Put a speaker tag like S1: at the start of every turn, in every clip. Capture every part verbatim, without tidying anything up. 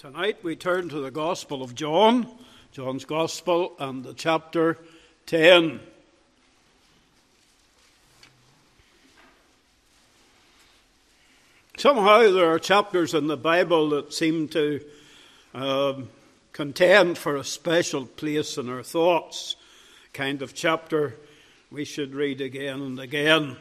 S1: Tonight we turn to the Gospel of John, John's Gospel, and the chapter ten. Somehow there are chapters in the Bible that seem to um, contend for a special place in our thoughts. Kind of chapter we should read again and again.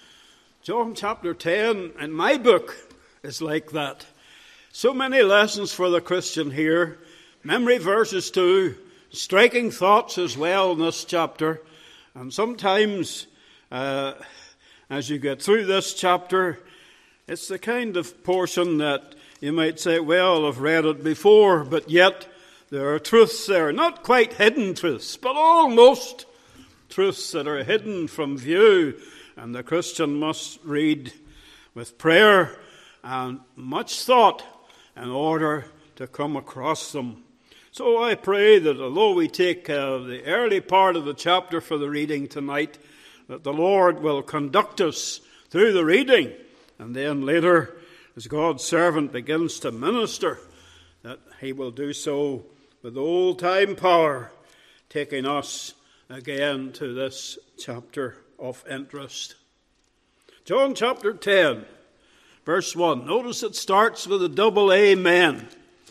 S1: John chapter ten in my book is like that. So many lessons for the Christian here. Memory verses too. Striking thoughts as well in this chapter. And sometimes uh, as you get through this chapter, it's the kind of portion that you might say, well, I've read it before, but yet there are truths there. Not quite hidden truths, but almost truths that are hidden from view. And the Christian must read with prayer and much thought in order to come across them. So I pray that although we take uh, the early part of the chapter for the reading tonight, that the Lord will conduct us through the reading, and then later, as God's servant begins to minister, that he will do so with old-time power, taking us again to this chapter of interest. John chapter ten. Verse one, notice it starts with a double amen.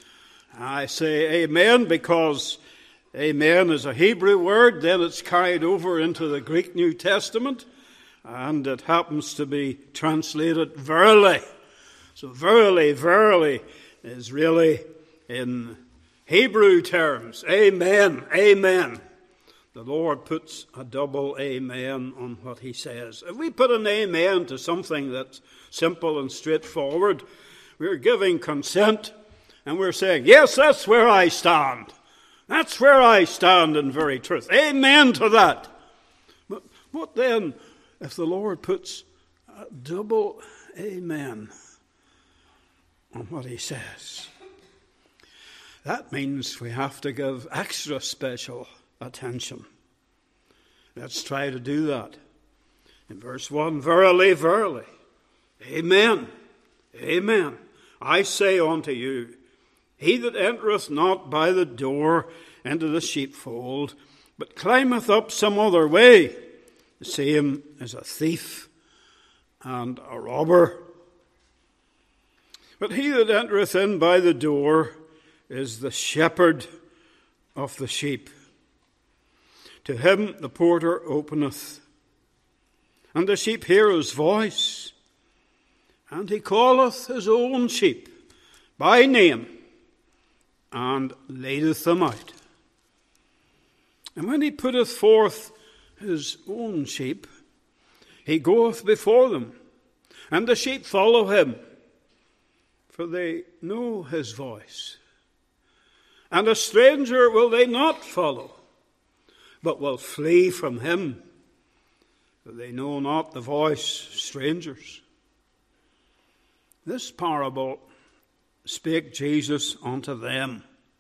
S1: I say amen because amen is a Hebrew word, then it's carried over into the Greek New Testament, and it happens to be translated verily. So verily, verily is really in Hebrew terms, amen, amen. The Lord puts a double amen on what he says. If we put an amen to something that's simple and straightforward, we're giving consent and we're saying, yes, that's where I stand. That's where I stand in very truth. Amen to that. But what then if the Lord puts a double amen on what he says? That means we have to give extra special attention. Let's try to do that. In verse one, verily, verily, amen, amen. I say unto you, he that entereth not by the door into the sheepfold, but climbeth up some other way, the same is a thief and a robber. But he that entereth in by the door is the shepherd of the sheep. To him the porter openeth, and the sheep hear his voice, and he calleth his own sheep by name, and leadeth them out. And when he putteth forth his own sheep, he goeth before them, and the sheep follow him, for they know his voice. And a stranger will they not follow, but will flee from him, for they know not the voice of strangers. This parable spake Jesus unto them,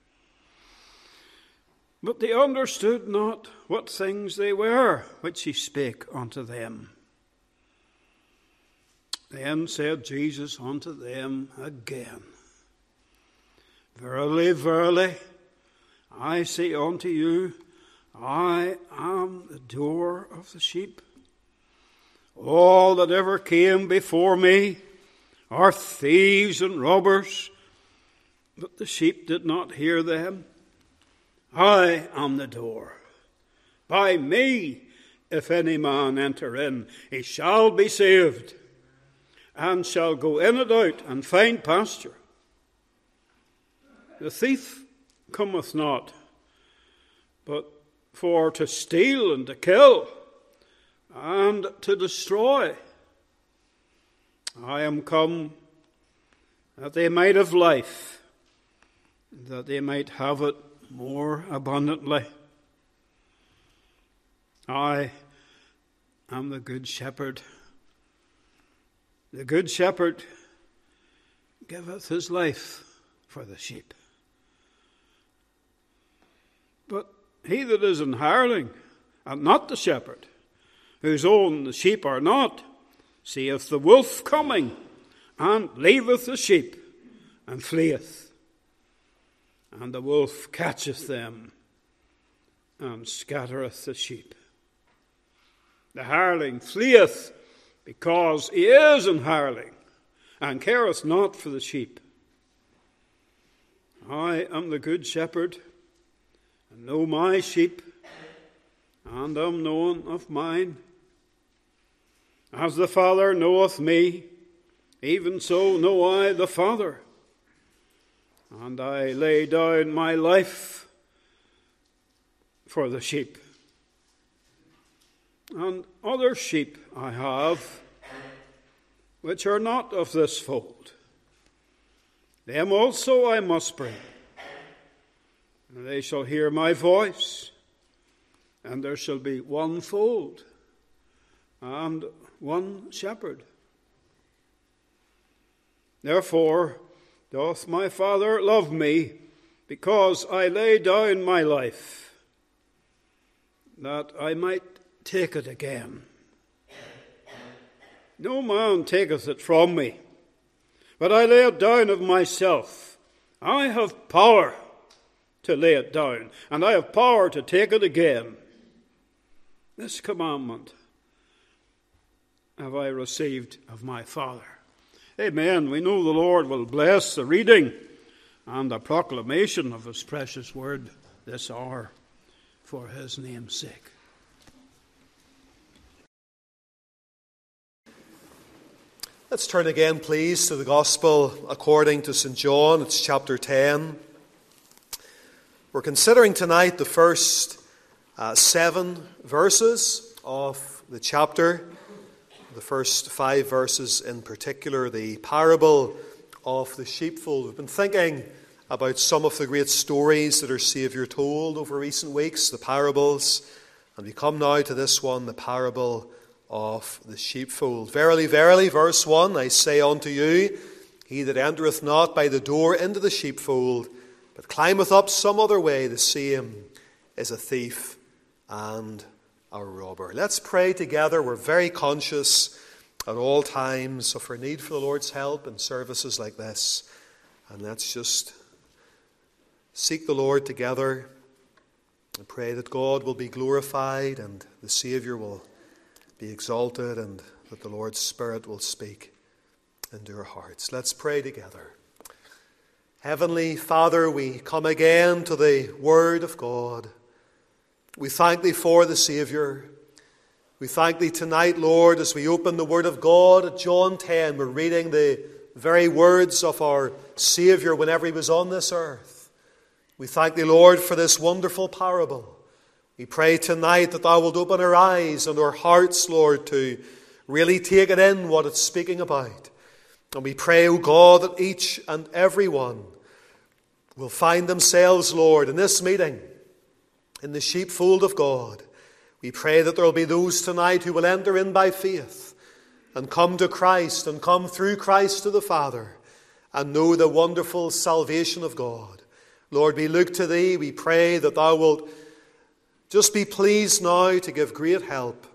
S1: but they understood not what things they were which he spake unto them. Then said Jesus unto them again, verily, verily, I say unto you, I am the door of the sheep. All that ever came before me are thieves and robbers, but the sheep did not hear them. I am the door. By me, if any man enter in, he shall be saved, and shall go in and out and find pasture. The thief cometh not, but for to steal and to kill and to destroy. I am come that they might have life, that they might have it more abundantly. I am the good shepherd. The good shepherd giveth his life for the sheep. But he that is an hireling, and not the shepherd, whose own the sheep are not, seeth the wolf coming, and leaveth the sheep, and fleeth. and the wolf catcheth them, and scattereth the sheep. The hireling fleeth, because he is an hireling, and careth not for the sheep. I am the good shepherd, and know my sheep, and am known of mine. As the Father knoweth me, even so know I the Father. And I lay down my life for the sheep. And other sheep I have, which are not of this fold. Them also I must bring. And they shall hear my voice, and there shall be one fold and one shepherd. Therefore doth my Father love me, because I lay down my life, that I might take it again. No man taketh it from me, but I lay it down of myself. I have power to lay it down, and I have power to take it again. This commandment have I received of my Father. Amen. We know the Lord will bless the reading and the proclamation of his precious word this hour for his name's sake.
S2: Let's turn again, please, to the Gospel according to Saint John. It's chapter ten. We're considering tonight the first uh, seven verses of the chapter. The first five verses in particular, the parable of the sheepfold. We've been thinking about some of the great stories that our Saviour told over recent weeks, the parables, and we come now to this one, the parable of the sheepfold. Verily, verily, verse one, I say unto you, he that entereth not by the door into the sheepfold, but climbeth up some other way, the same is a thief and a robber. Let's pray together. We're very conscious at all times of our need for the Lord's help in services like this. And let's just seek the Lord together and pray that God will be glorified and the Saviour will be exalted and that the Lord's Spirit will speak into our hearts. Let's pray together. Heavenly Father, we come again to the Word of God. We thank Thee for the Saviour. We thank Thee tonight, Lord, as we open the Word of God at John ten. We're reading the very words of our Saviour whenever He was on this earth. We thank Thee, Lord, for this wonderful parable. We pray tonight that Thou wilt open our eyes and our hearts, Lord, to really take it in what it's speaking about. And we pray, O God, that each and every one will find themselves, Lord, in this meeting, in the sheepfold of God. We pray that there will be those tonight who will enter in by faith and come to Christ and come through Christ to the Father and know the wonderful salvation of God. Lord, we look to Thee. We pray that Thou wilt just be pleased now to give great help.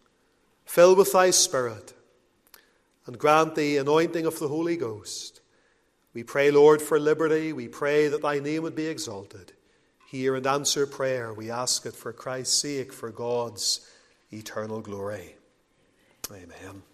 S2: Fill with Thy Spirit and grant the anointing of the Holy Ghost. We pray, Lord, for liberty. We pray that Thy name would be exalted. Hear and answer prayer. We ask it for Christ's sake, for God's eternal glory. Amen.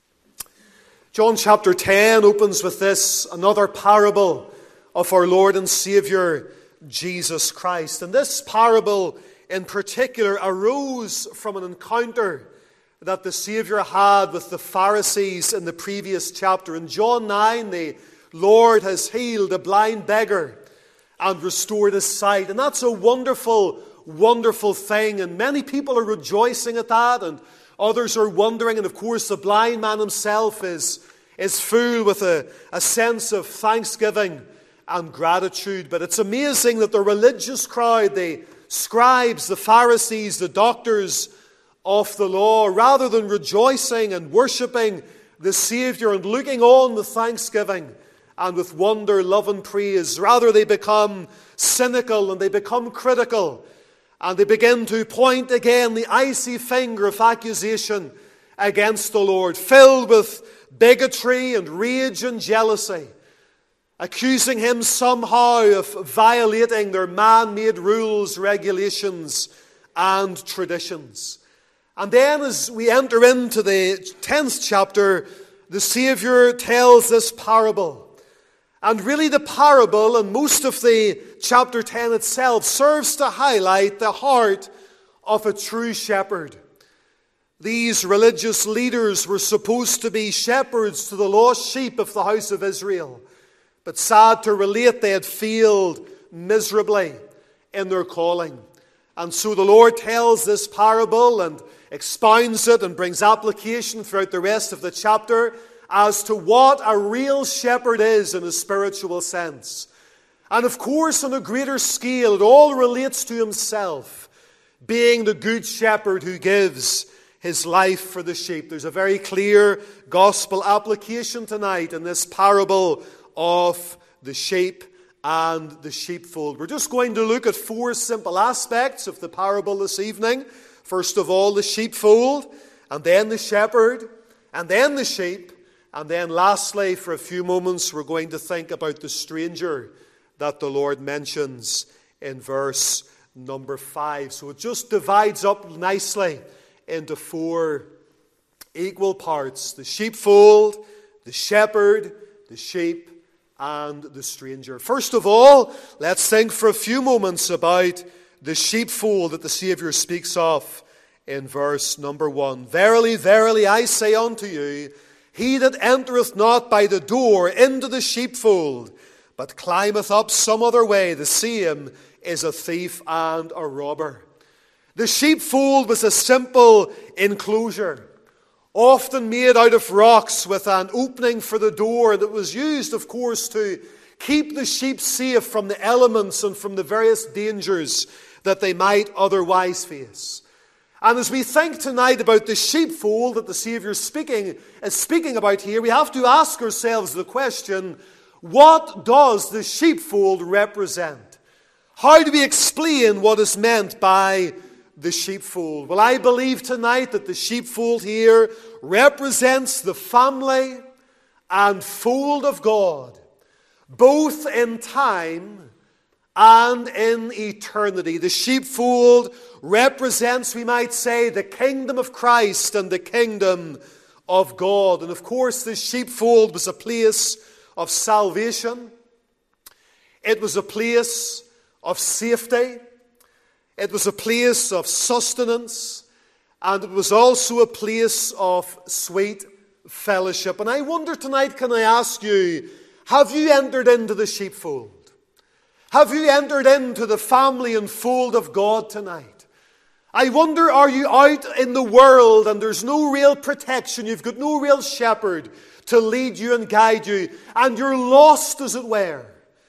S2: John chapter ten opens with this, another parable of our Lord and Saviour, Jesus Christ. And this parable in particular arose from an encounter that the Saviour had with the Pharisees in the previous chapter. In John nine, the Lord has healed a blind beggar and restored his sight. And that's a wonderful, wonderful thing. And many people are rejoicing at that, and others are wondering. And of course, the blind man himself is, is full with a, a sense of thanksgiving and gratitude. But it's amazing that the religious crowd, the scribes, the Pharisees, the doctors of the law, rather than rejoicing and worshipping the Saviour and looking on with thanksgiving and with wonder, love and praise, rather they become cynical and they become critical and they begin to point again the icy finger of accusation against the Lord, filled with bigotry and rage and jealousy. accusing him somehow of violating their man-made rules, regulations, and traditions. And then as we enter into the tenth chapter, the Saviour tells this parable. And really the parable, and most of the chapter ten itself, serves to highlight the heart of a true shepherd. These religious leaders were supposed to be shepherds to the lost sheep of the house of Israel. But sad to relate, they had failed miserably in their calling. And so the Lord tells this parable and expounds it and brings application throughout the rest of the chapter as to what a real shepherd is in a spiritual sense. And of course, on a greater scale, it all relates to himself, being the good shepherd who gives his life for the sheep. There's a very clear gospel application tonight in this parable of the sheep and the sheepfold. We're just going to look at four simple aspects of the parable this evening. First of all, the sheepfold, and then the shepherd, and then the sheep, and then lastly, for a few moments, we're going to think about the stranger that the Lord mentions in verse number five. So it just divides up nicely into four equal parts: the sheepfold, the shepherd, the sheep, and the stranger. First of all, let's think for a few moments about the sheepfold that the Saviour speaks of in verse number one. Verily, verily, I say unto you, he that entereth not by the door into the sheepfold, but climbeth up some other way, the same is a thief and a robber. The sheepfold was a simple enclosure, often made out of rocks with an opening for the door that was used, of course, to keep the sheep safe from the elements and from the various dangers that they might otherwise face. And as we think tonight about the sheepfold that the Saviour is speaking, is speaking about here, we have to ask ourselves the question, what does the sheepfold represent? How do we explain what is meant by the sheepfold? Well, I believe tonight that the sheepfold here represents the family and fold of God, both in time and in eternity. The sheepfold represents, we might say, the kingdom of Christ and the kingdom of God. And of course, the sheepfold was a place of salvation. It was a place of safety. It was a place of sustenance, and it was also a place of sweet fellowship. And I wonder tonight, can I ask you, have you entered into the sheepfold? Have you entered into the family and fold of God tonight? I wonder, are you out in the world and there's no real protection, you've got no real shepherd to lead you and guide you, and you're lost, as it were?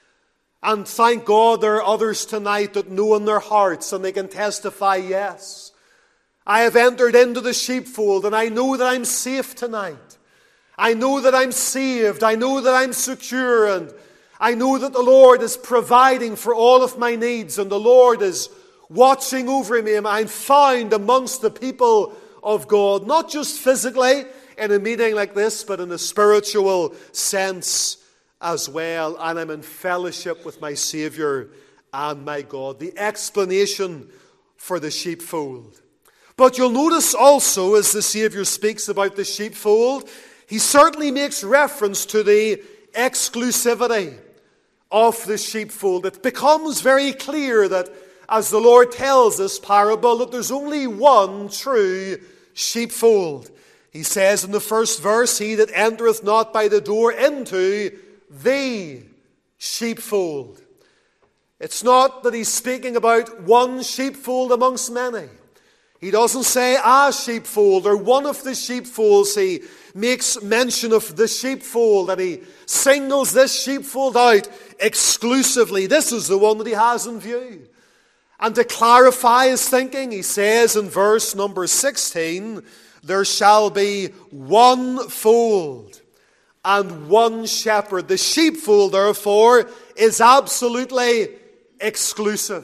S2: And thank God there are others tonight that know in their hearts and they can testify, yes, I have entered into the sheepfold and I know that I'm safe tonight. I know that I'm saved. I know that I'm secure, and I know that the Lord is providing for all of my needs, and the Lord is watching over me, and I'm found amongst the people of God, not just physically in a meeting like this, but in a spiritual sense as well, and I'm in fellowship with my Saviour and my God. The explanation for the sheepfold. But you'll notice also, as the Saviour speaks about the sheepfold, he certainly makes reference to the exclusivity of the sheepfold. It becomes very clear that, as the Lord tells this parable, that there's only one true sheepfold. He says in the first verse, he that entereth not by the door into the sheepfold. It's not that he's speaking about one sheepfold amongst many. He doesn't say a sheepfold or one of the sheepfolds. He makes mention of the sheepfold, and he singles this sheepfold out exclusively. This is the one that he has in view. And to clarify his thinking, he says in verse number sixteen, there shall be one fold and one shepherd. The sheepfold, therefore, is absolutely exclusive.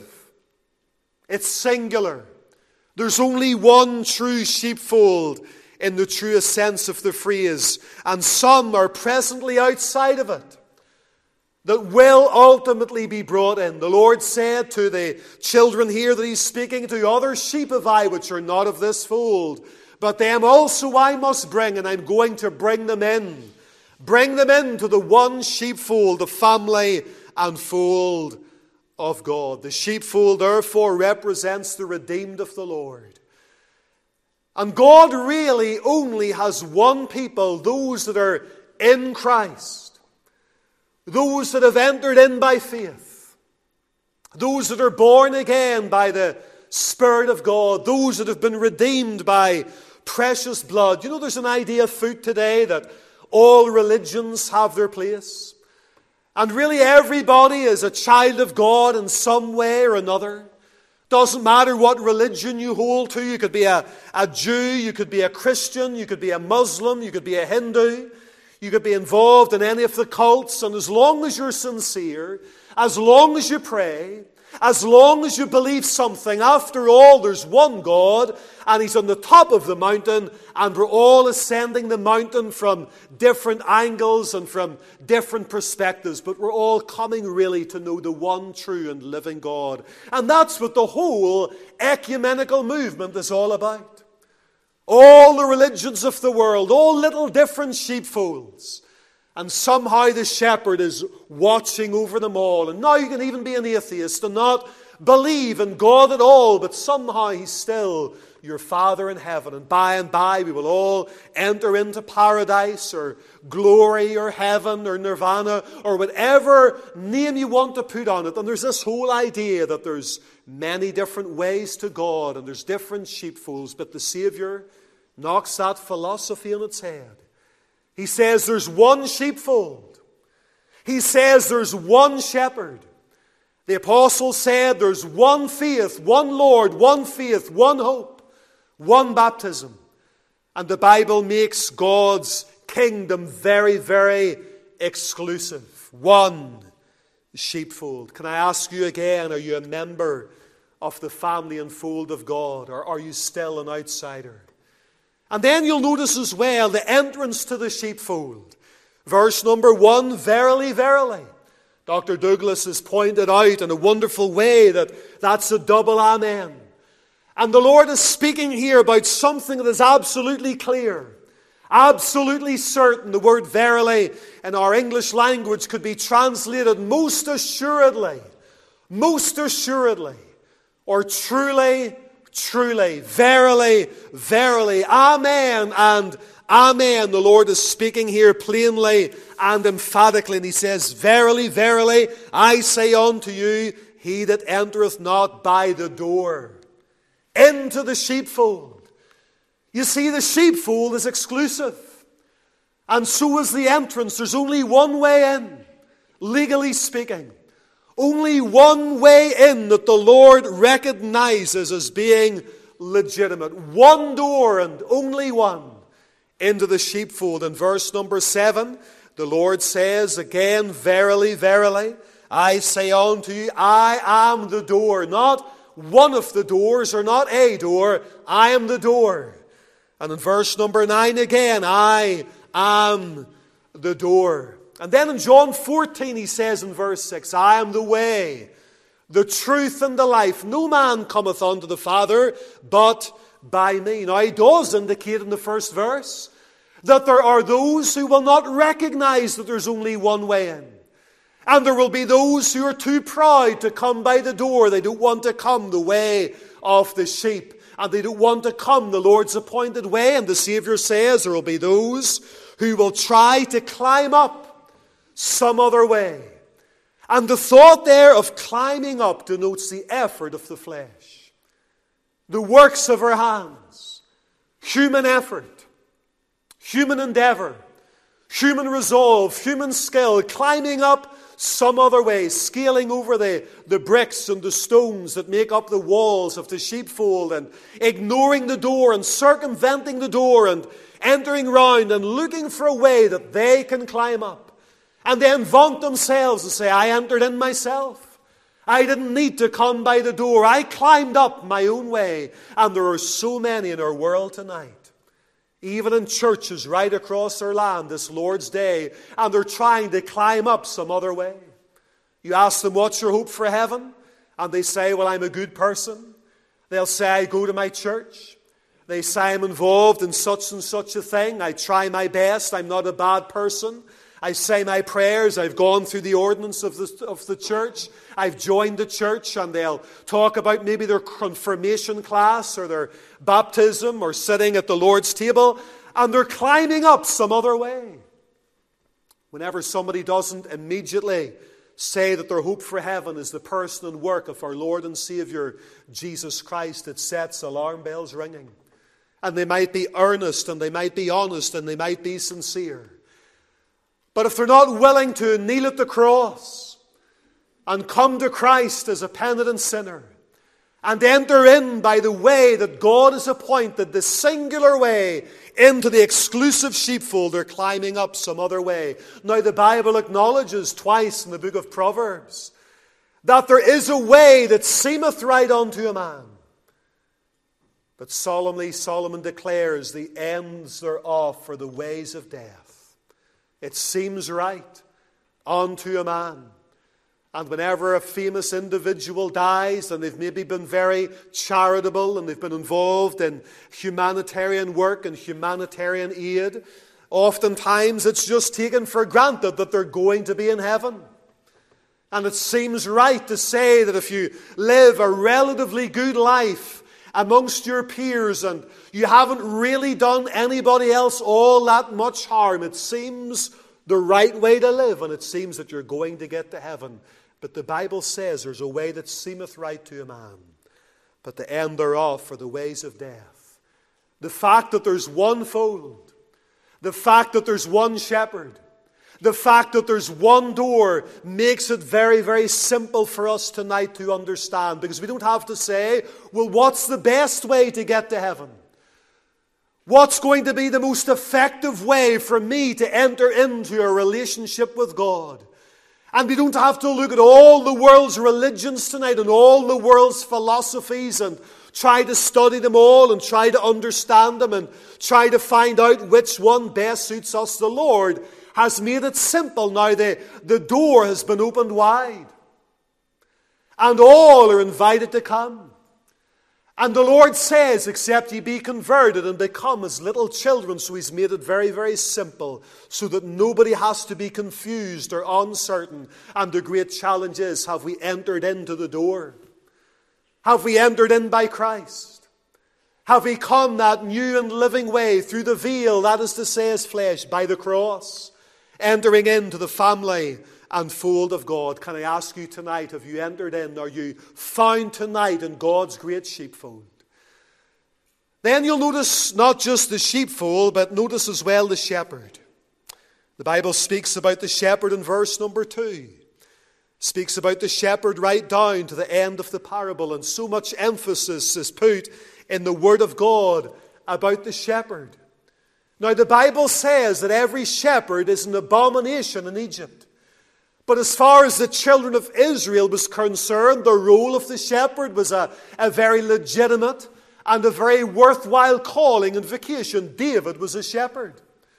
S2: It's singular. There's only one true sheepfold in the truest sense of the phrase, and some are presently outside of it. that will ultimately be brought in. The Lord said to the children here that he's speaking to, other sheep have I which are not of this fold, but them also I must bring, and I'm going to bring them in. Bring them into the one sheepfold, the family and fold of God. The sheepfold therefore represents the redeemed of the Lord. And God really only has one people, those that are in Christ. Those that have entered in by faith. Those that are born again by the Spirit of God. Those that have been redeemed by precious blood. You know, there's an idea afoot today that all religions have their place. And really everybody is a child of God in some way or another. Doesn't matter what religion you hold to. You could be a, a Jew, you could be a Christian, you could be a Muslim, you could be a Hindu. You could be involved in any of the cults, and as long as you're sincere, as long as you pray, as long as you believe something, after all, there's one God, and He's on the top of the mountain, and we're all ascending the mountain from different angles and from different perspectives, but we're all coming really to know the one true and living God. And that's what the whole ecumenical movement is all about. All the religions of the world, all little different sheepfolds. And somehow the shepherd is watching over them all. And now you can even be an atheist and not believe in God at all, but somehow He's still your Father in heaven. And by and by we will all enter into paradise or glory or heaven or nirvana or whatever name you want to put on it. And there's this whole idea that there's many different ways to God and there's different sheepfolds, but the Savior knocks that philosophy on its head. He says there's one sheepfold. He says there's one shepherd. The apostle said there's one faith, one Lord, one faith, one hope, one baptism. And the Bible makes God's kingdom very, very exclusive. One sheepfold. Can I ask you again, are you a member of the family and fold of God, or are you still an outsider? And then you'll notice as well the entrance to the sheepfold. Verse number one, verily, verily. Doctor Douglas has pointed out in a wonderful way that that's a double amen. And the Lord is speaking here about something that is absolutely clear, absolutely certain. The word verily in our English language could be translated most assuredly, most assuredly, or truly, truly, verily, verily, amen and amen. The Lord is speaking here plainly and emphatically, and He says, verily, verily, I say unto you, he that entereth not by the door into the sheepfold. You see, the sheepfold is exclusive, and so is the entrance. There's only one way in, legally speaking. Only one way in that the Lord recognizes as being legitimate. One door and only one into the sheepfold. In verse number seven, the Lord says again, verily, verily, I say unto you, I am the door. Not one of the doors or not a door, I am the door. And in verse number nine again, I am the door. And then in John fourteen, He says in verse six, I am the way, the truth, and the life. No man cometh unto the Father but by me. Now, He does indicate in the first verse that there are those who will not recognize that there's only one way in. And there will be those who are too proud to come by the door. They don't want to come the way of the sheep. And they don't want to come the Lord's appointed way. And the Savior says there will be those who will try to climb up some other way. And the thought there of climbing up denotes the effort of the flesh. The works of our hands. Human effort. Human endeavor. Human resolve. Human skill. Climbing up some other way. Scaling over the, the bricks and the stones that make up the walls of the sheepfold. And ignoring the door and circumventing the door. And entering round and looking for a way that they can climb up. And then vaunt themselves and say, I entered in myself. I didn't need to come by the door. I climbed up my own way. And there are so many in our world tonight, even in churches right across our land this Lord's Day, and they're trying to climb up some other way. You ask them, what's your hope for heaven? And they say, well, I'm a good person. They'll say, I go to my church. They say, I'm involved in such and such a thing. I try my best. I'm not a bad person. I say my prayers. I've gone through the ordinance of the, of the church. I've joined the church. And they'll talk about maybe their confirmation class or their baptism or sitting at the Lord's table. And they're climbing up some other way. Whenever somebody doesn't immediately say that their hope for heaven is the person and work of our Lord and Savior, Jesus Christ, it sets alarm bells ringing. And they might be earnest, and they might be honest, and they might be sincere. But if they're not willing to kneel at the cross and come to Christ as a penitent sinner and enter in by the way that God has appointed, the singular way into the exclusive sheepfold, they're climbing up some other way. Now, the Bible acknowledges twice in the book of Proverbs that there is a way that seemeth right unto a man. But solemnly Solomon declares the ends thereof are the ways of death. It seems right unto a man. And whenever a famous individual dies, and they've maybe been very charitable and they've been involved in humanitarian work and humanitarian aid, oftentimes it's just taken for granted that they're going to be in heaven. And it seems right to say that if you live a relatively good life amongst your peers and you haven't really done anybody else all that much harm, it seems the right way to live, and it seems that you're going to get to heaven. But the Bible says there's a way that seemeth right to a man, but the end thereof are the ways of death. The fact that there's one fold, the fact that there's one shepherd, the fact that there's one door makes it very, very simple for us tonight to understand, because we don't have to say, well, what's the best way to get to heaven? What's going to be the most effective way for me to enter into a relationship with God? And we don't have to look at all the world's religions tonight and all the world's philosophies and try to study them all and try to understand them and try to find out which one best suits us. The Lord has made it simple. Now the, the door has been opened wide. And all are invited to come. And the Lord says, except ye be converted and become as little children. So He's made it very, very simple so that nobody has to be confused or uncertain. And the great challenge is, have we entered into the door? Have we entered in by Christ? Have we come that new and living way through the veil, that is to say His flesh, by the cross, entering into the family and fold of God? Can I ask you tonight, have you entered in? Are you found tonight in God's great sheepfold? Then you'll notice not just the sheepfold, but notice as well the shepherd. The Bible speaks about the shepherd in verse number two. Speaks about the shepherd right down to the end of the parable, and so much emphasis is put in the Word of God about the shepherd. Now the Bible says that every shepherd is an abomination in Egypt. But as far as the children of Israel was concerned, the role of the shepherd was a, a very legitimate and a very worthwhile calling and vocation. David was a shepherd.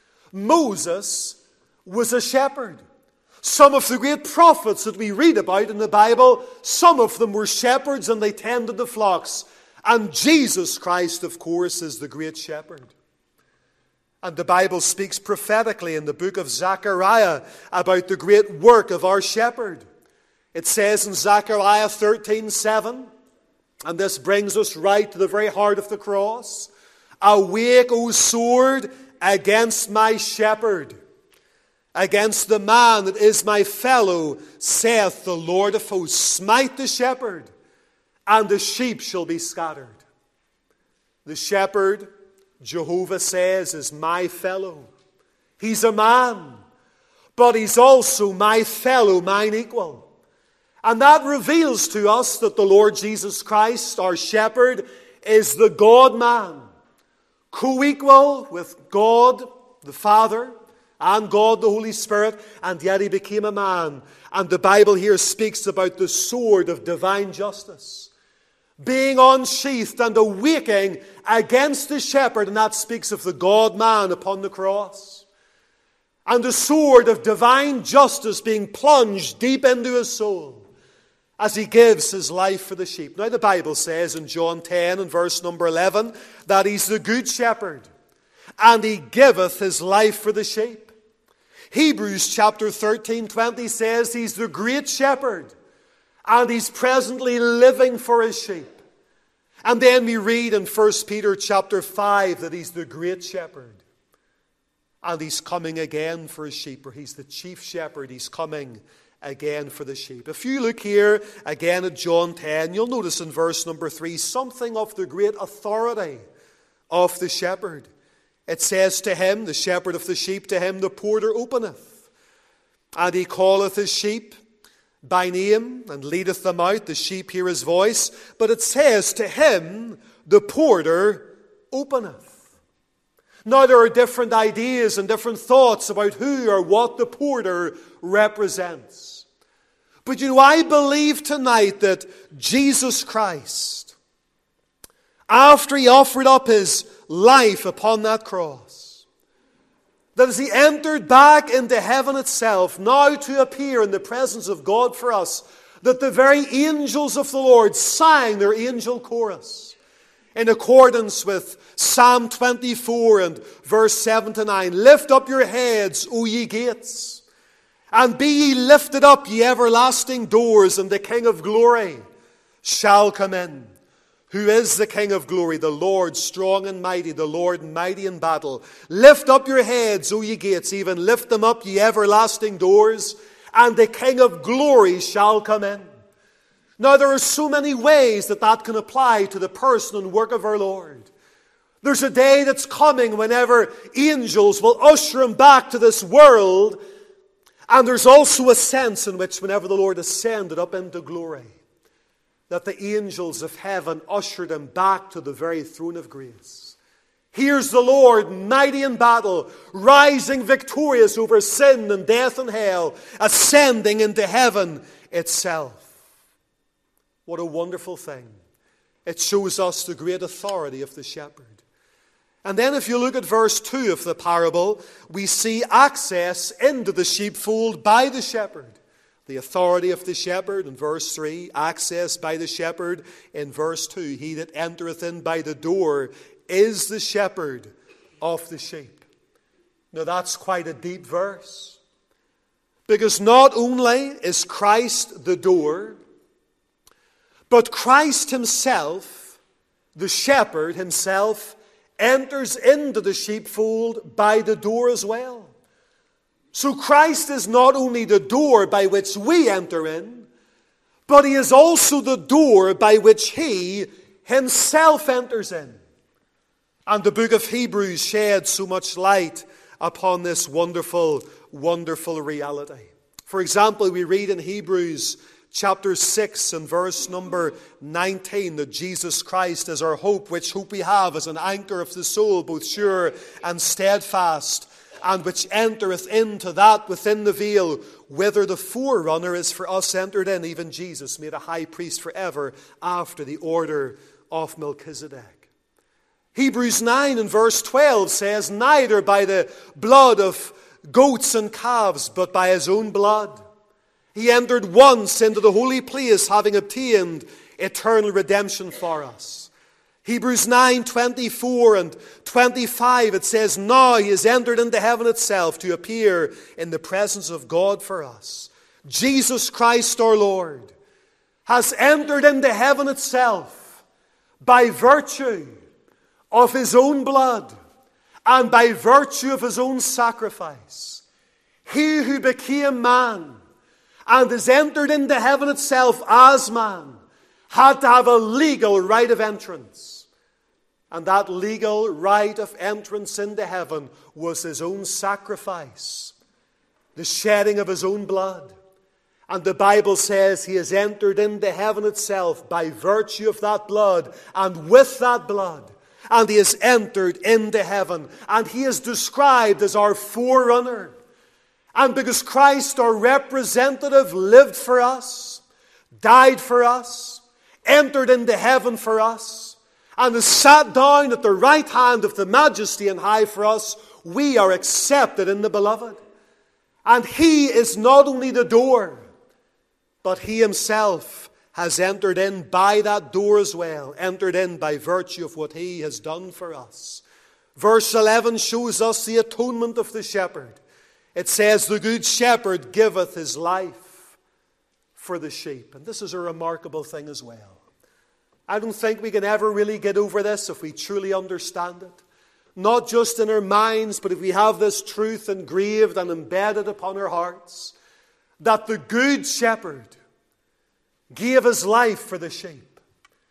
S2: Moses was a shepherd. Some of the great prophets that we read about in the Bible, some of them were shepherds and they tended the flocks. And Jesus Christ, of course, is the great shepherd. And the Bible speaks prophetically in the book of Zechariah about the great work of our shepherd. It says in Zechariah thirteen seven, and this brings us right to the very heart of the cross, awake, O sword, against my shepherd, against the man that is my fellow, saith the Lord of hosts. Smite the shepherd, and the sheep shall be scattered. The shepherd, Jehovah says, is my fellow. He's a man, but he's also my fellow, mine equal. And that reveals to us that the Lord Jesus Christ, our shepherd, is the God-man, co-equal with God the Father and God the Holy Spirit, and yet He became a man. And the Bible here speaks about the sword of divine justice being unsheathed and awaking against the shepherd, and that speaks of the God-man upon the cross. and the sword of divine justice being plunged deep into his soul as he gives his life for the sheep. Now the Bible says in John ten and verse number eleven that he's the good shepherd, and he giveth his life for the sheep. Hebrews chapter thirteen twenty says he's the great shepherd, and he's presently living for his sheep. And then we read in First Peter chapter five that he's the great shepherd, and he's coming again for his sheep, or he's the chief shepherd. He's coming again for the sheep. If you look here again at John ten, you'll notice in verse number three something of the great authority of the shepherd. It says to him, the shepherd of the sheep, to him the porter openeth, and he calleth his sheep by name, and leadeth them out. The sheep hear his voice. But it says, to him the porter openeth. Now there are different ideas and different thoughts about who or what the porter represents. But you know, I believe tonight that Jesus Christ, after he offered up his life upon that cross, that as he entered back into heaven itself, now to appear in the presence of God for us, that the very angels of the Lord sang their angel chorus in accordance with Psalm twenty-four and verse seven to nine. Lift up your heads, O ye gates, and be ye lifted up, ye everlasting doors, and the King of glory shall come in. Who is the King of glory? The Lord strong and mighty, the Lord mighty in battle. Lift up your heads, O ye gates, even lift them up, ye everlasting doors, and the King of glory shall come in. Now there are so many ways that that can apply to the person and work of our Lord. There's a day that's coming whenever angels will usher him back to this world, and there's also a sense in which whenever the Lord ascended up into glory, that the angels of heaven ushered him back to the very throne of grace. Here's the Lord, mighty in battle, rising victorious over sin and death and hell, ascending into heaven itself. What a wonderful thing. It shows us the great authority of the shepherd. And then if you look at verse two of the parable, we see access into the sheepfold by the shepherd. The authority of the shepherd in verse three, access by the shepherd in verse two. He that entereth in by the door is the shepherd of the sheep. Now that's quite a deep verse. Because not only is Christ the door, but Christ himself, the shepherd himself, enters into the sheepfold by the door as well. So Christ is not only the door by which we enter in, but he is also the door by which he himself enters in. And the book of Hebrews sheds so much light upon this wonderful, wonderful reality. For example, we read in Hebrews chapter six and verse number nineteen that Jesus Christ is our hope, which hope we have as an anchor of the soul, both sure and steadfast, and which entereth into that within the veil, whither the forerunner is for us entered in, even Jesus made a high priest forever after the order of Melchizedek. Hebrews nine and verse twelve says, neither by the blood of goats and calves, but by his own blood. He entered once into the holy place, having obtained eternal redemption for us. Hebrews nine, twenty-four and twenty-five, it says, now he has entered into heaven itself to appear in the presence of God for us. Jesus Christ our Lord has entered into heaven itself by virtue of his own blood and by virtue of his own sacrifice. He who became man and has entered into heaven itself as man had to have a legal right of entrance. And that legal right of entrance into heaven was his own sacrifice, the shedding of his own blood. And the Bible says he has entered into heaven itself by virtue of that blood and with that blood. And he has entered into heaven. And he is described as our forerunner. And because Christ, our representative, lived for us, died for us, entered into heaven for us, and is sat down at the right hand of the Majesty and high for us, we are accepted in the Beloved. And he is not only the door, but he himself has entered in by that door as well, entered in by virtue of what he has done for us. Verse eleven shows us the atonement of the shepherd. It says, the good shepherd giveth his life for the sheep. And this is a remarkable thing as well. I don't think we can ever really get over this if we truly understand it. Not just in our minds, but if we have this truth engraved and embedded upon our hearts, that the good shepherd gave his life for the sheep.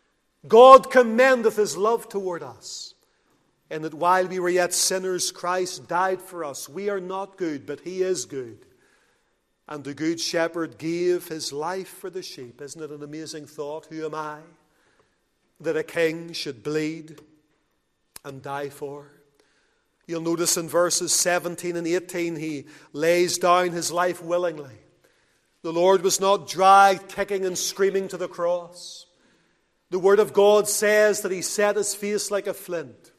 S2: God commendeth his love toward us, and that while we were yet sinners, Christ died for us. We are not good, but he is good. And the good shepherd gave his life for the sheep. Isn't it an amazing thought? Who am I that a king should bleed and die for? You'll notice in verses seventeen and eighteen, he lays down his life willingly. The Lord was not dragged kicking and screaming to the cross. The Word of God says that he set his face like a flint.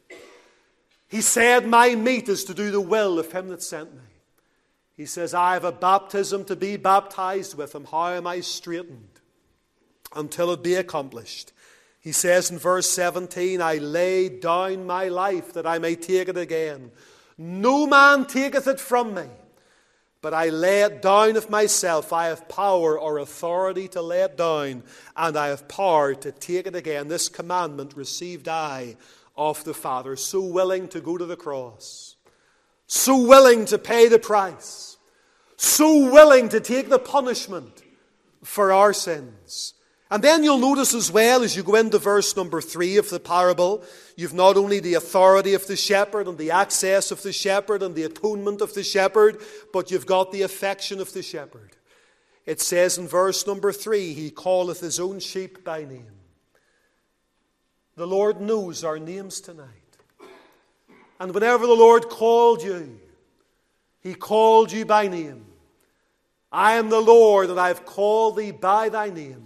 S2: He said, my meat is to do the will of him that sent me. He says, I have a baptism to be baptized with him. How am I straitened until it be accomplished? He says in verse seventeen, I lay down my life that I may take it again. No man taketh it from me, but I lay it down of myself. I have power or authority to lay it down, and I have power to take it again. This commandment received I of the Father. So willing to go to the cross, so willing to pay the price, so willing to take the punishment for our sins. And then you'll notice as well, as you go into verse number three of the parable, you've not only the authority of the shepherd and the access of the shepherd and the atonement of the shepherd, but you've got the affection of the shepherd. It says in verse number three, he calleth his own sheep by name. The Lord knows our names tonight. And whenever the Lord called you, he called you by name. I am the Lord, and I have called thee by thy name.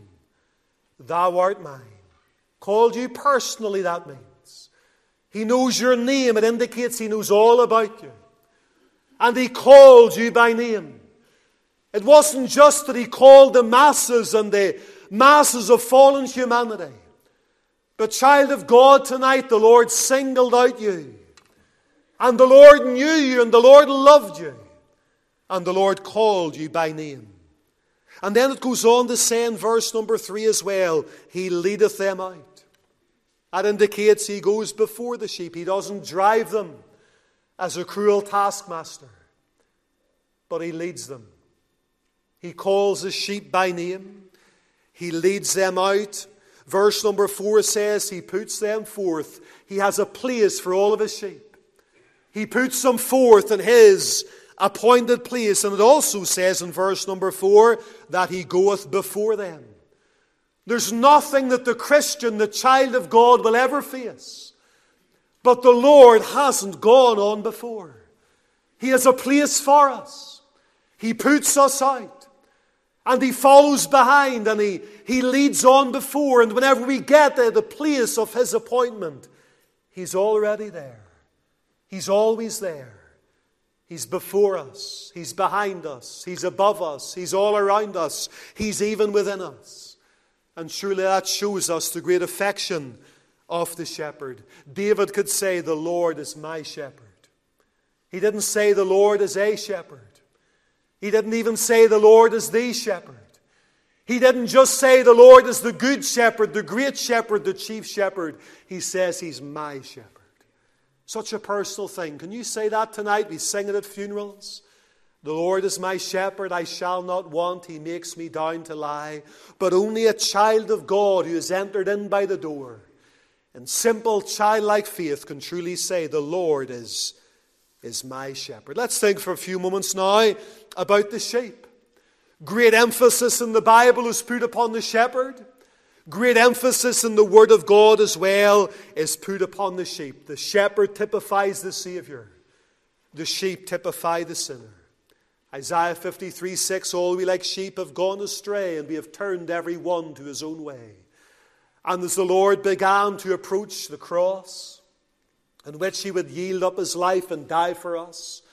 S2: Thou art mine. Called you personally, that means. He knows your name. It indicates he knows all about you. And he called you by name. It wasn't just that he called the masses and the masses of fallen humanity. But child of God, tonight the Lord singled out you. And the Lord knew you, and the Lord loved you. And the Lord called you by name. And then it goes on to say in verse number three as well, he leadeth them out. That indicates he goes before the sheep. He doesn't drive them as a cruel taskmaster, but he leads them. He calls his sheep by name. He leads them out. Verse number four says he puts them forth. He has a place for all of his sheep. He puts them forth in his appointed place. And it also says in verse number four that he goeth before them. There's nothing that the Christian, the child of God, will ever face, but the Lord hasn't gone on before. He has a place for us. He puts us out. And he follows behind, and he, he leads on before. And whenever we get to the place of his appointment, he's already there. He's always there. He's before us. He's behind us. He's above us. He's all around us. He's even within us. And surely that shows us the great affection of the shepherd. David could say, the Lord is my shepherd. He didn't say the Lord is a shepherd. He didn't even say the Lord is the shepherd. He didn't just say the Lord is the good shepherd, the great shepherd, the chief shepherd. He says he's my shepherd. Such a personal thing. Can you say that tonight? We sing it at funerals. The Lord is my shepherd, I shall not want. He makes me down to lie. But only a child of God who has entered in by the door in simple childlike faith can truly say the Lord is, is my shepherd. Let's think for a few moments now about the sheep. Great emphasis in the Bible is put upon the shepherd. Great emphasis in the Word of God as well is put upon the sheep. The shepherd typifies the Savior. The sheep typify the sinner. Isaiah fifty-three six, all we like sheep have gone astray, and we have turned every one to his own way. And as the Lord began to approach the cross, in which he would yield up his life and die for us,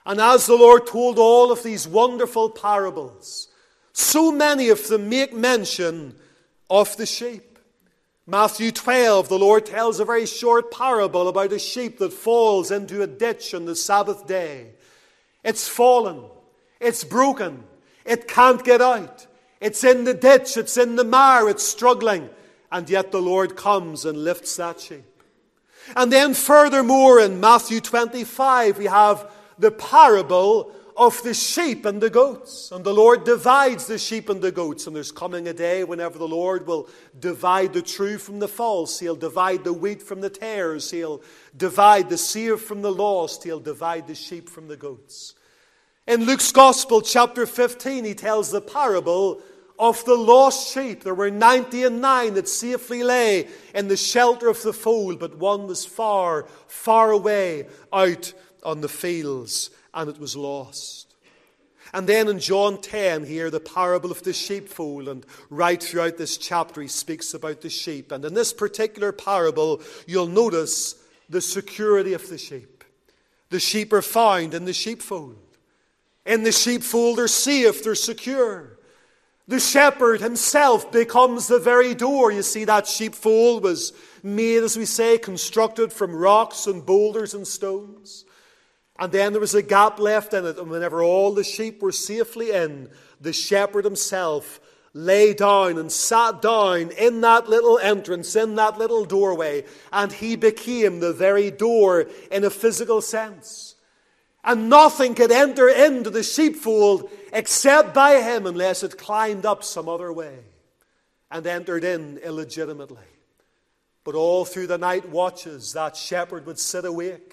S2: And as the Lord told all of these wonderful parables, so many of them make mention of the sheep. Matthew twelve, the Lord tells a very short parable about a sheep that falls into a ditch on the Sabbath day. It's fallen. It's broken. It can't get out. It's in the ditch. It's in the mire. It's struggling. And yet the Lord comes and lifts that sheep. And then furthermore in Matthew twenty-five, we have the parable of the sheep and the goats. And the Lord divides the sheep and the goats. And there's coming a day whenever the Lord will divide the true from the false. He'll divide the wheat from the tares. He'll divide the saved from the lost. He'll divide the sheep from the goats. In Luke's Gospel, chapter fifteen, he tells the parable of the lost sheep. There were ninety and nine that safely lay in the shelter of the fold, but one was far, far away out on the fields, and it was lost. And then in John ten here, the parable of the sheepfold, and right throughout this chapter he speaks about the sheep. And in this particular parable, you'll notice the security of the sheep. The sheep are found in the sheepfold. In the sheepfold they're safe, they're secure. The shepherd himself becomes the very door. You see, that sheepfold was made, as we say, constructed from rocks and boulders and stones. And then there was a gap left in it. And whenever all the sheep were safely in, the shepherd himself lay down and sat down in that little entrance, in that little doorway. And he became the very door in a physical sense. And nothing could enter into the sheepfold except by him unless it climbed up some other way and entered in illegitimately. But all through the night watches, that shepherd would sit awake.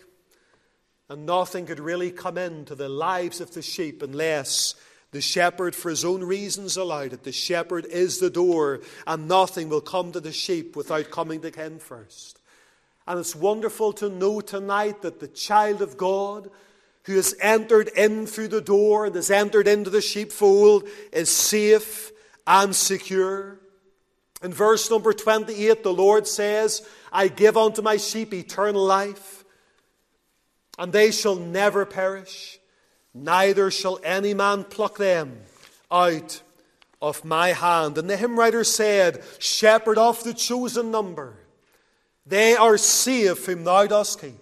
S2: And nothing could really come into the lives of the sheep unless the shepherd, for his own reasons, allowed it. The shepherd is the door, and nothing will come to the sheep without coming to him first. And it's wonderful to know tonight that the child of God who has entered in through the door and has entered into the sheepfold is safe and secure. In verse number twenty-eight, the Lord says, I give unto my sheep eternal life, and they shall never perish, neither shall any man pluck them out of my hand. And the hymn writer said, Shepherd of the chosen number, they are safe whom thou dost keep.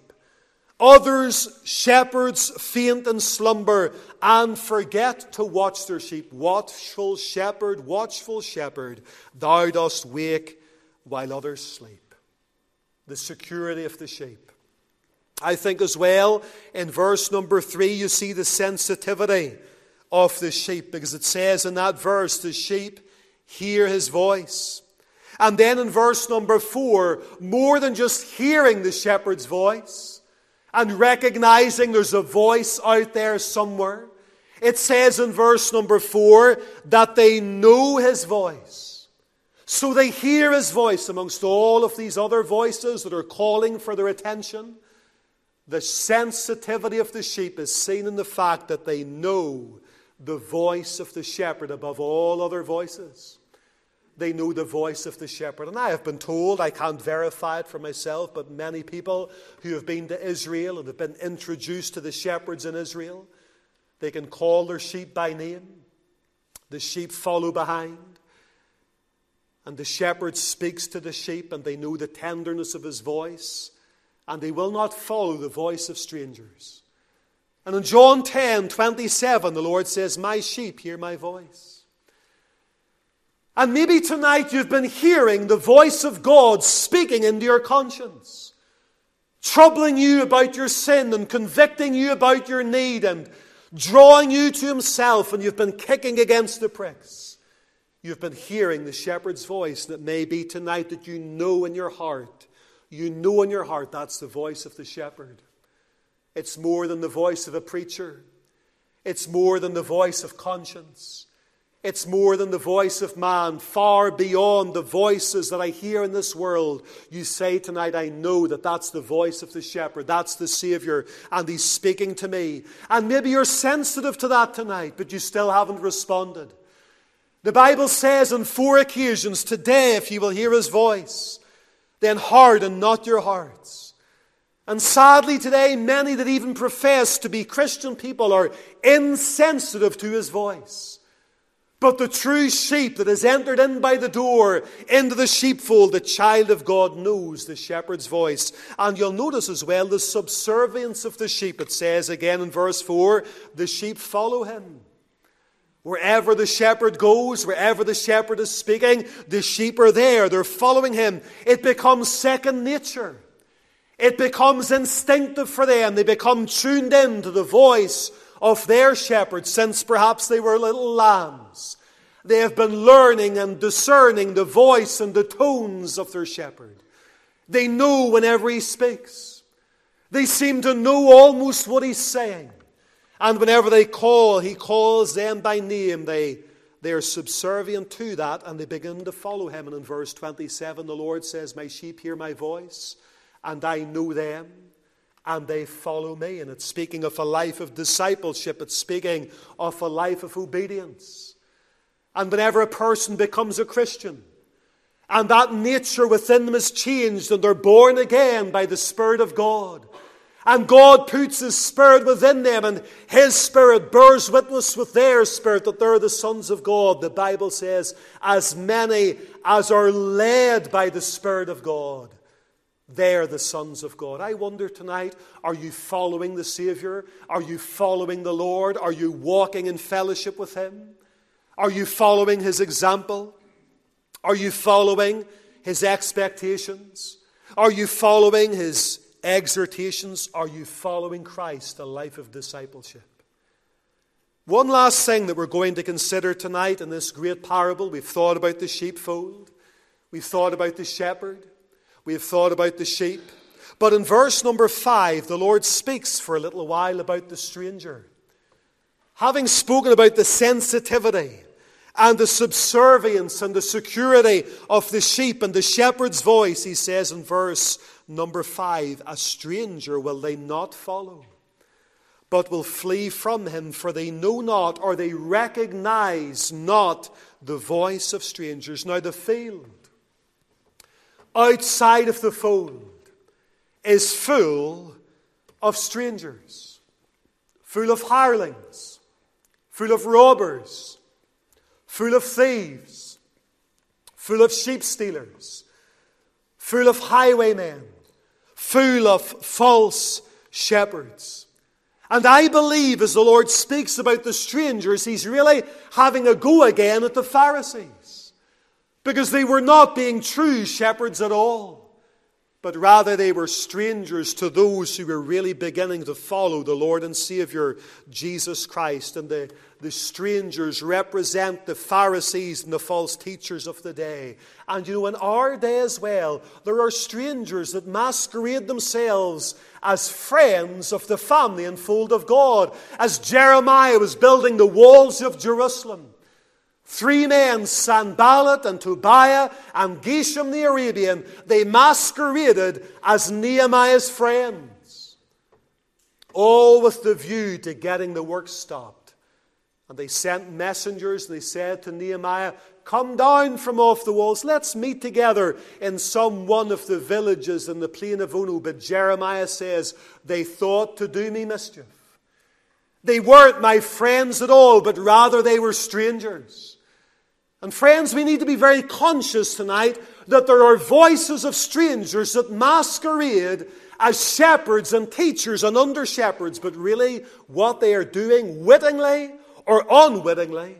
S2: Others, shepherds, faint in slumber and forget to watch their sheep. Watchful shepherd, watchful shepherd, thou dost wake while others sleep. The security of the sheep. I think as well, in verse number three, you see the sensitivity of the sheep, because it says in that verse, the sheep hear his voice. And then in verse number four, more than just hearing the shepherd's voice, and recognizing there's a voice out there somewhere, it says in verse number four that they know his voice. So they hear his voice amongst all of these other voices that are calling for their attention. The sensitivity of the sheep is seen in the fact that they know the voice of the shepherd above all other voices. They know the voice of the shepherd. And I have been told, I can't verify it for myself, but many people who have been to Israel and have been introduced to the shepherds in Israel, they can call their sheep by name. The sheep follow behind. And the shepherd speaks to the sheep, and they know the tenderness of his voice. And they will not follow the voice of strangers. And in John ten twenty-seven, the Lord says, my sheep hear my voice. And maybe tonight you've been hearing the voice of God speaking into your conscience, troubling you about your sin and convicting you about your need and drawing you to himself, and you've been kicking against the pricks. You've been hearing the shepherd's voice, and it may be tonight that you know in your heart, you know in your heart that's the voice of the shepherd. It's more than the voice of a preacher. It's more than the voice of conscience. It's more than the voice of man, far beyond the voices that I hear in this world. You say tonight, I know that that's the voice of the shepherd. That's the Savior, and he's speaking to me. And maybe you're sensitive to that tonight, but you still haven't responded. The Bible says on four occasions, today if you will hear his voice, then harden not your hearts. And sadly today, many that even profess to be Christian people are insensitive to his voice. But the true sheep that has entered in by the door into the sheepfold, the child of God, knows the shepherd's voice. And you'll notice as well the subservience of the sheep. It says again in verse four, the sheep follow him. Wherever the shepherd goes, wherever the shepherd is speaking, the sheep are there. They're following him. It becomes second nature. It becomes instinctive for them. They become tuned in to the voice of their shepherd since perhaps they were little lambs. They have been learning and discerning the voice and the tones of their shepherd. They know whenever he speaks. They seem to know almost what he's saying. And whenever they call, he calls them by name. They, they are subservient to that and they begin to follow him. And in verse twenty-seven, the Lord says, my sheep hear my voice, and I know them, and they follow me. And it's speaking of a life of discipleship. It's speaking of a life of obedience. And whenever a person becomes a Christian, and that nature within them is changed, and they're born again by the Spirit of God, and God puts his Spirit within them, and his Spirit bears witness with their spirit that they're the sons of God. The Bible says, as many as are led by the Spirit of God, they're the sons of God. I wonder tonight, are you following the Savior? Are you following the Lord? Are you walking in fellowship with him? Are you following his example? Are you following his expectations? Are you following his exhortations? Are you following Christ, a life of discipleship? One last thing that we're going to consider tonight in this great parable. We've thought about the sheepfold. We've thought about the shepherd. We've thought about the sheep. But in verse number five, the Lord speaks for a little while about the stranger. Having spoken about the sensitivity and the subservience and the security of the sheep and the shepherd's voice, he says in verse number five, a stranger will they not follow, but will flee from him, for they know not, or they recognize not the voice of strangers. Now the field outside of the fold is full of strangers, full of hirelings, full of robbers, full of thieves, full of sheep stealers, full of highwaymen, full of false shepherds. And I believe as the Lord speaks about the strangers, he's really having a go again at the Pharisees. Because they were not being true shepherds at all, but rather they were strangers to those who were really beginning to follow the Lord and Savior, Jesus Christ. And the, the strangers represent the Pharisees and the false teachers of the day. And you know, in our day as well, there are strangers that masquerade themselves as friends of the family and fold of God. As Jeremiah was building the walls of Jerusalem, three men, Sanballat and Tobiah and Geshem the Arabian, they masqueraded as Nehemiah's friends, all with the view to getting the work stopped. And they sent messengers and they said to Nehemiah, come down from off the walls, let's meet together in some one of the villages in the plain of Ono. But Jeremiah says, they thought to do me mischief. They weren't my friends at all, but rather they were strangers. And friends, we need to be very conscious tonight that there are voices of strangers that masquerade as shepherds and teachers and under shepherds, but really what they are doing, wittingly or unwittingly,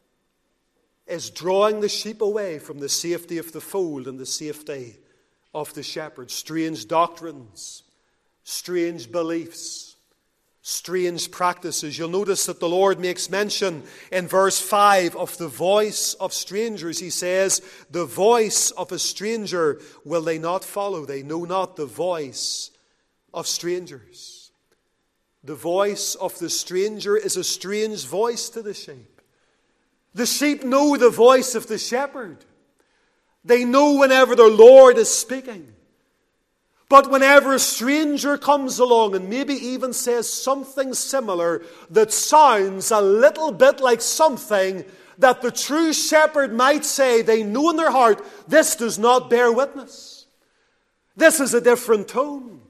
S2: is drawing the sheep away from the safety of the fold and the safety of the shepherd. Strange doctrines, strange beliefs, strange practices. You'll notice that the Lord makes mention in verse five of the voice of strangers. He says, the voice of a stranger will they not follow. They know not the voice of strangers. The voice of the stranger is a strange voice to the sheep. The sheep know the voice of the shepherd. They know whenever their Lord is speaking. But whenever a stranger comes along and maybe even says something similar that sounds a little bit like something that the true shepherd might say, they know in their heart, this does not bear witness. This is a different tone.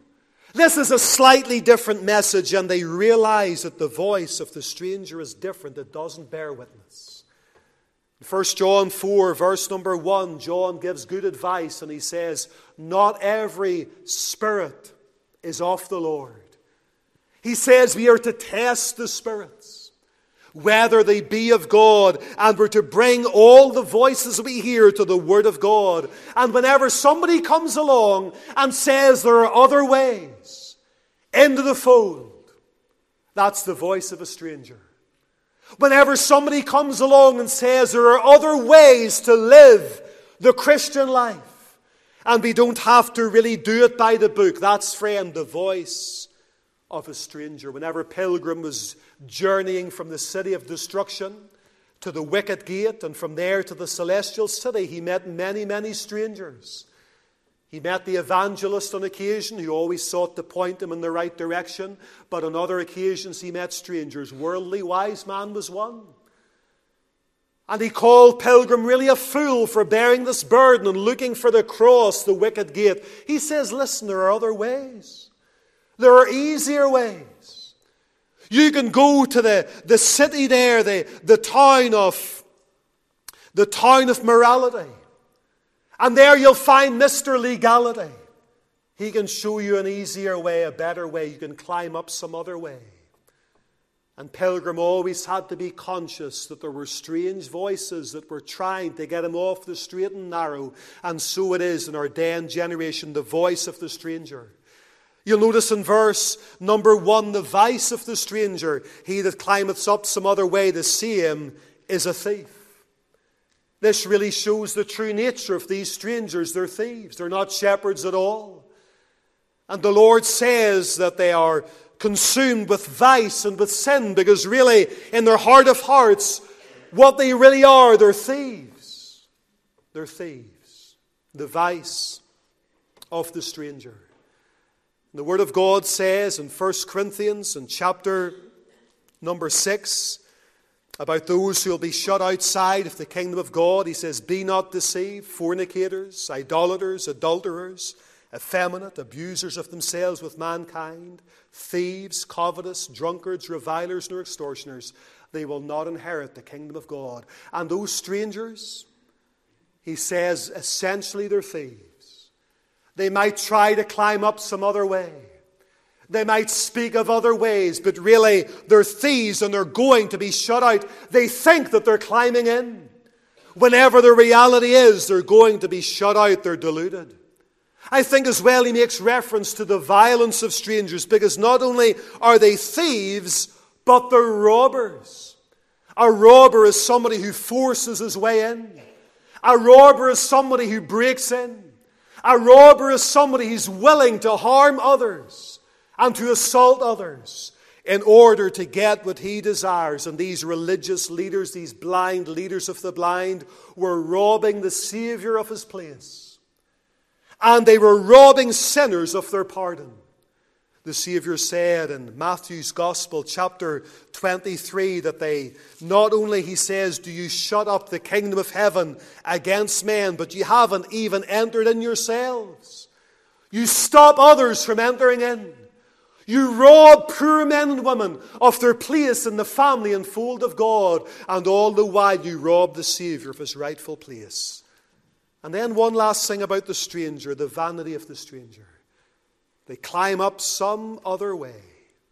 S2: This is a slightly different message, and they realize that the voice of the stranger is different. It doesn't bear witness. In First John four, verse number one, John gives good advice, and he says, not every spirit is of the Lord. He says we are to test the spirits, whether they be of God, and we're to bring all the voices we hear to the Word of God. And whenever somebody comes along and says there are other ways into the fold, that's the voice of a stranger. Whenever somebody comes along and says there are other ways to live the Christian life, and we don't have to really do it by the book, that's, friend, the voice of a stranger. Whenever Pilgrim was journeying from the city of destruction to the wicket gate, and from there to the celestial city, he met many, many strangers. He met the evangelist on occasion, who always sought to point him in the right direction, but on other occasions he met strangers. Worldly wise man was one. And he called Pilgrim really a fool for bearing this burden and looking for the cross, the wicket gate. He says, listen, there are other ways. There are easier ways. You can go to the, the city there, the, the town of the town of morality. And there you'll find Mister Legality. He can show you an easier way, a better way. You can climb up some other way. And Pilgrim always had to be conscious that there were strange voices that were trying to get him off the straight and narrow. And so it is in our day and generation, the voice of the stranger. You'll notice in verse number one, the vice of the stranger, he that climbeth up some other way to see him is a thief. This really shows the true nature of these strangers. They're thieves. They're not shepherds at all. And the Lord says that they are consumed with vice and with sin, because really, in their heart of hearts, what they really are, they're thieves. They're thieves. The vice of the stranger. The Word of God says in First Corinthians, in chapter number six, about those who will be shut outside of the kingdom of God. He says, be not deceived, fornicators, idolaters, adulterers, effeminate, abusers of themselves with mankind, thieves, covetous, drunkards, revilers, nor extortioners. They will not inherit the kingdom of God. And those strangers, he says, essentially they're thieves. They might try to climb up some other way. They might speak of other ways, but really they're thieves and they're going to be shut out. They think that they're climbing in. Whenever the reality is they're going to be shut out, they're deluded. I think as well he makes reference to the violence of strangers, because not only are they thieves, but they're robbers. A robber is somebody who forces his way in. A robber is somebody who breaks in. A robber is somebody who's willing to harm others and to assault others in order to get what he desires. And these religious leaders, these blind leaders of the blind, were robbing the Savior of his place. And they were robbing sinners of their pardon. The Savior said in Matthew's Gospel, chapter twenty-three, that they, not only, he says, do you shut up the kingdom of heaven against men, but you haven't even entered in yourselves. You stop others from entering in. You rob poor men and women of their place in the family and fold of God, and all the while you rob the Savior of his rightful place. And then one last thing about the stranger, the vanity of the stranger. They climb up some other way.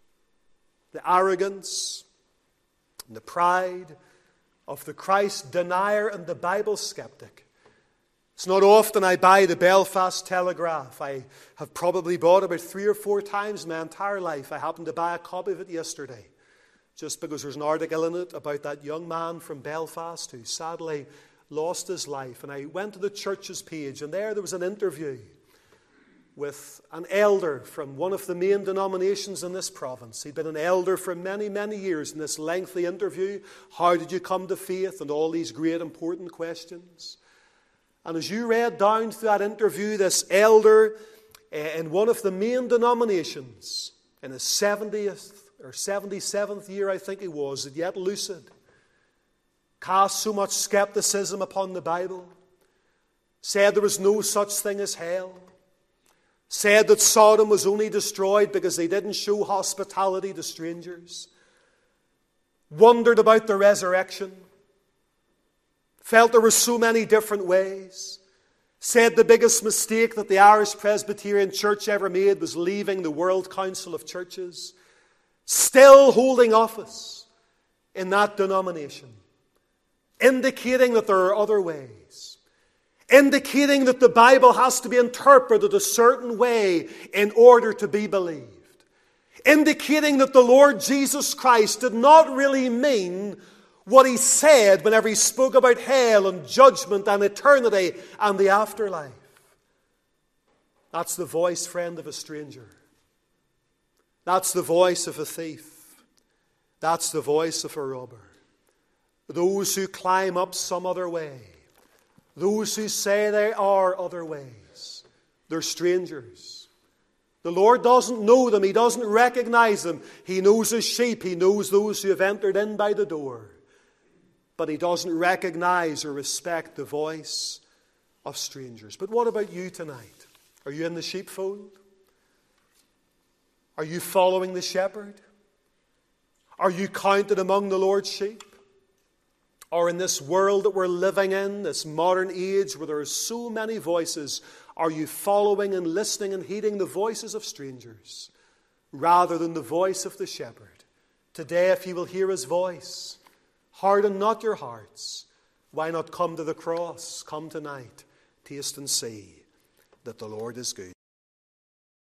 S2: The arrogance and the pride of the Christ denier and the Bible skeptic. It's not often I buy the Belfast Telegraph. I have probably bought it about three or four times in my entire life. I happened to buy a copy of it yesterday, just because there's an article in it about that young man from Belfast who sadly lost his life. And I went to the church's page, and there there was an interview with an elder from one of the main denominations in this province. He'd been an elder for many, many years. In this lengthy interview, how did you come to faith? And all these great important questions. And as you read down through that interview, this elder in one of the main denominations, in his seventieth or seventy-seventh year, I think he was, yet lucid, cast so much skepticism upon the Bible, said there was no such thing as hell, said that Sodom was only destroyed because they didn't show hospitality to strangers, wondered about the resurrection, felt there were so many different ways, said the biggest mistake that the Irish Presbyterian Church ever made was leaving the World Council of Churches, still holding office in that denomination, indicating that there are other ways, indicating that the Bible has to be interpreted a certain way in order to be believed, indicating that the Lord Jesus Christ did not really mean what he said whenever he spoke about hell and judgment and eternity and the afterlife. That's the voice, friend, of a stranger. That's the voice of a thief. That's the voice of a robber. Those who climb up some other way, those who say there are other ways, they're strangers. The Lord doesn't know them. He doesn't recognize them. He knows his sheep. He knows those who have entered in by the door. But he doesn't recognize or respect the voice of strangers. But what about you tonight? Are you in the sheepfold? Are you following the shepherd? Are you counted among the Lord's sheep? Or in this world that we're living in, this modern age where there are so many voices, are you following and listening and heeding the voices of strangers rather than the voice of the shepherd? Today, if you will hear his voice, harden not your hearts. Why not come to the cross? Come tonight, taste and see that the Lord is good.